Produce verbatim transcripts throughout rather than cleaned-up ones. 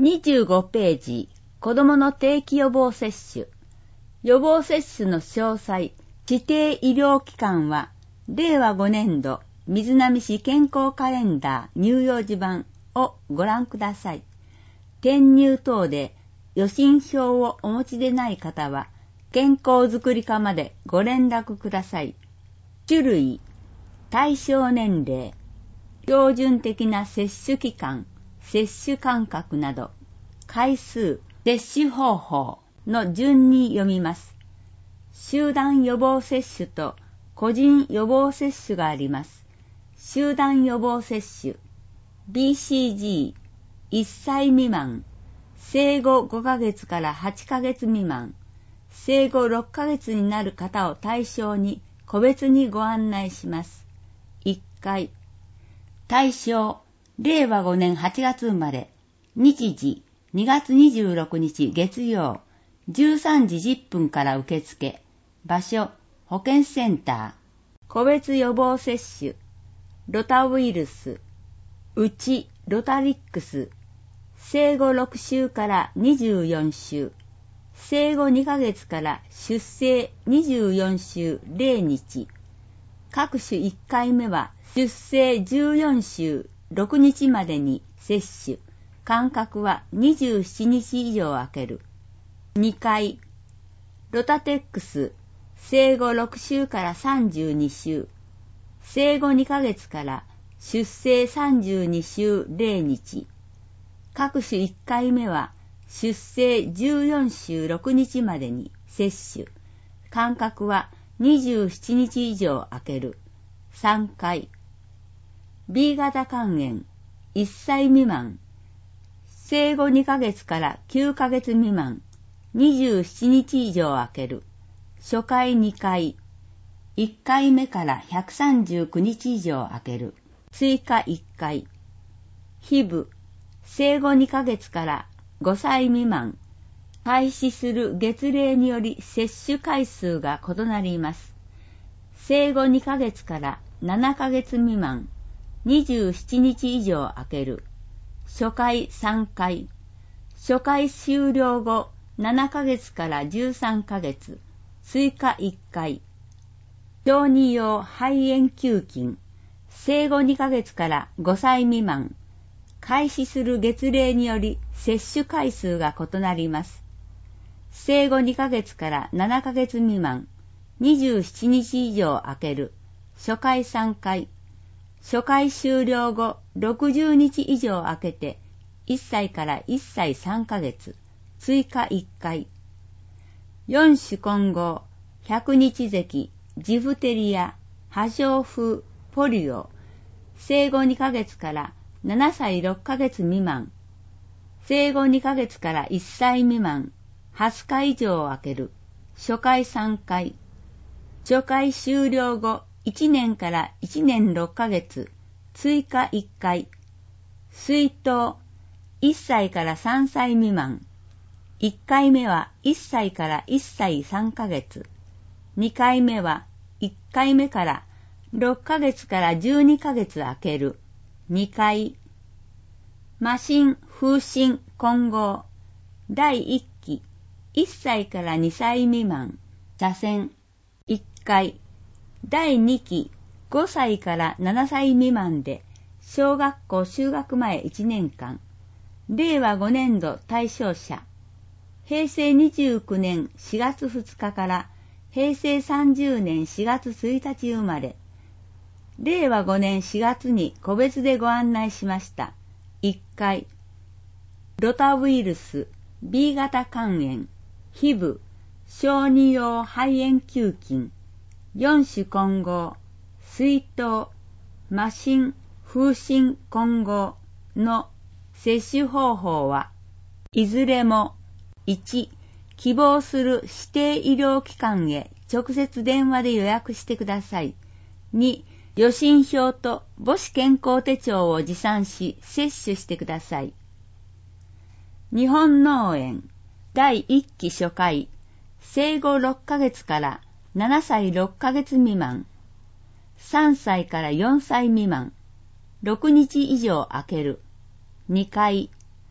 にじゅうごページ、子どもの定期予防接種。予防接種の詳細、指定医療機関は、れいわごねんど水波市健康カレンダー乳幼児版をご覧ください。転入等で予診票をお持ちでない方は、健康づくり課までご連絡ください。種類、対象年齢、標準的な接種期間、接種間隔など、回数、接種方法の順に読みます。集団予防接種と個人予防接種があります。集団予防接種、ビーシージー、いっさい未満、生後ごかげつからはちかげつ未満、生後ろっかげつになる方を対象に個別にご案内します。いっかい、対象、れいわごねんはちがつ生まれ、日時、にがつにじゅうろくにち月曜、じゅうさんじじゅっぷんから受付、場所、保健センター、個別予防接種、ロタウイルス、うちロタリックス、生後ろくしゅうからにじゅうよんしゅう、生後にかげつから出生にじゅうよんしゅうれいにち、各種いっかいめは出生じゅうよんしゅうろくにちまでに接種、間隔はにじゅうしちにち以上空ける。にかい、ロタテックス、生後ろくしゅうからさんじゅうにしゅう、生後にかげつから出生さんじゅうにしゅうれいにち、各種いっかいめは出生じゅうよんしゅうろくにちまでに接種、間隔はにじゅうしちにち以上空ける。さんかい、ビー 型肝炎、いっさい未満、生後にかげつからきゅうかげつ未満、にじゅうしちにち以上空ける。初回にかい、いっかいめからひゃくさんじゅうくにち以上空ける。追加いっかい。ヒブ、生後にかげつからごさい未満、開始する月齢により接種回数が異なります。生後にかげつからななかげつ未満、にじゅうしちにち以上空ける。初回さんかい。初回終了後ななかげつからじゅうさんかげつ、追加いっかい。小児用肺炎球菌、生後にかげつからごさい未満、開始する月齢により接種回数が異なります。生後にかげつからななかげつ未満、にじゅうしちにち以上空ける。初回さんかい。初回終了後ろくじゅうにち以上空けて、いっさいからいっさいさんかげつ、追加いっかい。よん種混合、ひゃくにち咳、ジフテリア、破傷風、ポリオ、生後にかげつからななさいろっかげつ未満、生後にかげつからいっさい未満、はつか以上空ける。初回さんかい。初回終了後いちねんからいちねんろっかげつ、追加いっかい。水筒、いっさいからさんさい未満。いっかいめはいっさいからいっさいさんかげつ。にかいめはいっかいめからろっかげつからじゅうにかげつ空ける。にかい。麻疹、風疹、混合。だいいっき、いっさいからにさい未満。茶筅。いっかい。だいにき、ごさいからななさい未満で、小学校就学前いちねんかん。れいわごねんど対象者。へいせいにじゅうきゅうねんしがつふつかからへいせいさんじゅうねんしがつついたち生まれ。れいわごねんしがつに個別でご案内しました。いっかい。ロタウイルス、ビー 型肝炎、ヒブ、小児用肺炎球菌、よん種混合、水筒、麻疹、風疹混合の接種方法はいずれもいち、希望する指定医療機関へ直接電話で予約してください。に、予診票と母子健康手帳を持参し接種してください。日本脳炎だいいっき初回、生後ろっかげつからななさいろっかげつ未満、さんさいからよんさい未満、ろくにち以上空ける。にかい。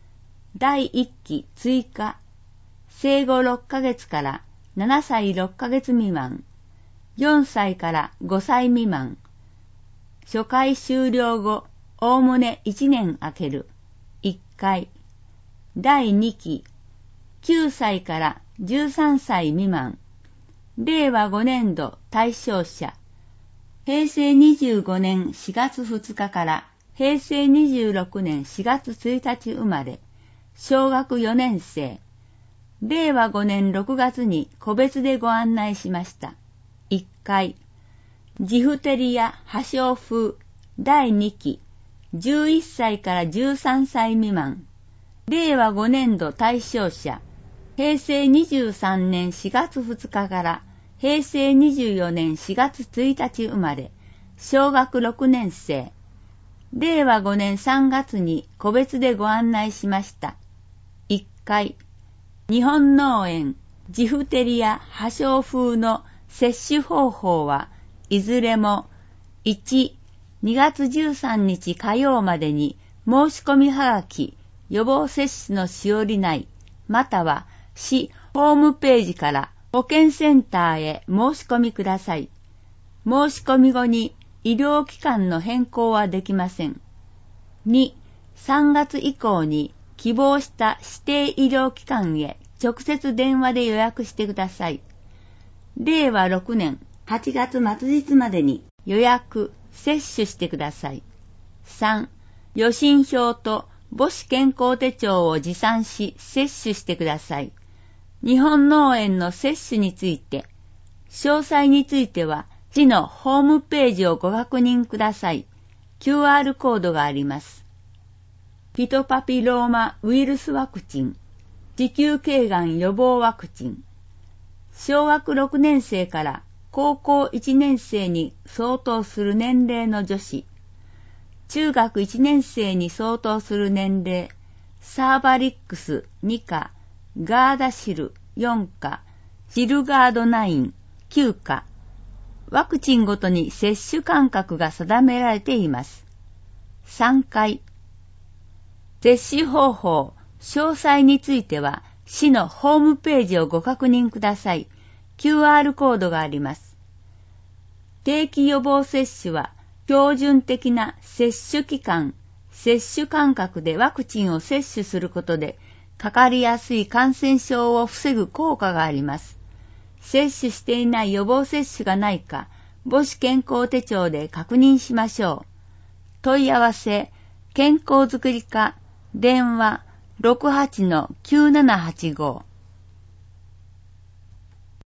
だいいっき追加、生後ろっかげつからななさいろっかげつ未満、よんさいからごさい未満、初回終了後、おおむねいちねん空ける、いっかい。だいにき、きゅうさいからじゅうさんさい未満、れいわごねんど対象者、へいせいにじゅうごねんしがつふつかからへいせいにじゅうろくねんしがつついたち生まれ、小学よねんせい、れいわごねんろくがつに個別でご案内しました。いっかい、ジフテリア破傷風だいにき、じゅういっさいからじゅうさんさい未満、れいわごねんど対象者、へいせいにじゅうさんねんしがつふつかからへいせいにじゅうよねんしがつついたち生まれ、小学ろくねんせい、れいわごねんさんがつに個別でご案内しました。いっかい、日本脳炎、ジフテリア破傷風の接種方法はいずれもいち、にがつじゅうさんにち火曜までに申し込みはがき、予防接種のしおり内、または市ホームページから保健センターへ申し込みください。申し込み後に医療機関の変更はできません。に、さんがつ以降に希望した指定医療機関へ直接電話で予約してください。れいわろくねんはちがつ末日までに予約、接種してください。さん、予診票と母子健康手帳を持参し接種してください。日本脳炎の接種について、詳細については市のホームページをご確認ください。キューアール コードがあります。ヒトパピローマウイルスワクチン、子宮頸がん予防ワクチン、小学ろくねんせいから高校いちねんせいに相当する年齢の女子、中学いちねんせいに相当する年齢、サーバリックスにか、ガーダシルよんか、ジルガードナインきゅうか、ワクチンごとに接種間隔が定められています。さんかい、接種方法、詳細については市のホームページをご確認ください。キューアール コードがあります。定期予防接種は標準的な接種期間、接種間隔でワクチンを接種することでかかりやすい感染症を防ぐ効果があります。接種していない予防接種がないか、母子健康手帳で確認しましょう。問い合わせ、健康づくり課、電話 ろくはちのきゅうななはちご。